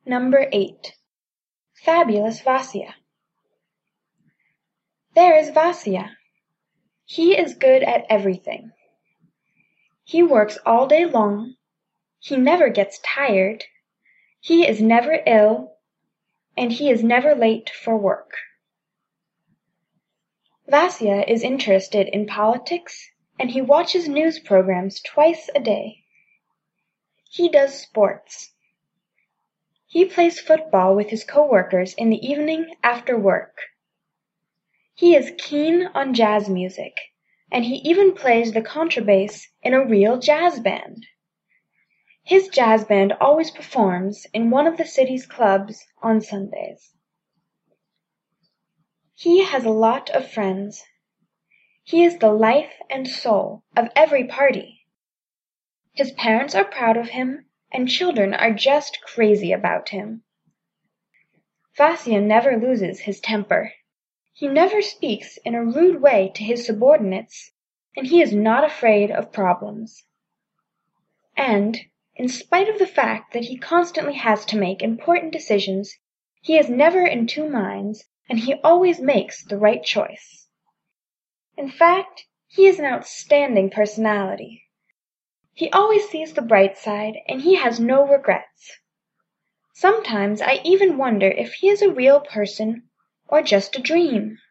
Number 8. Fabulous Vasia. There is Vasia. He is good at everything. He works all day long. He never gets tired. He is never ill, and he is never late for work. Vasia is interested in politics, and he watches news programs twice a day. He does sports. He plays football with his coworkers in the evening after work. He is keen on jazz music, and he even plays the contrabass in a real jazz band. His jazz band always performs in one of the city's clubs on Sundays. He has a lot of friends. He is the life and soul of every party. His parents are proud of him, and children are just crazy about him. Vasia never loses his temper. He never speaks in a rude way to his subordinates, and he is not afraid of problems. And, in spite of the fact that he constantly has to make important decisions, he is never in two minds, and he always makes the right choice. In fact, he is an outstanding personality. He always sees the bright side, and he has no regrets. Sometimes I even wonder if he is a real person or just a dream.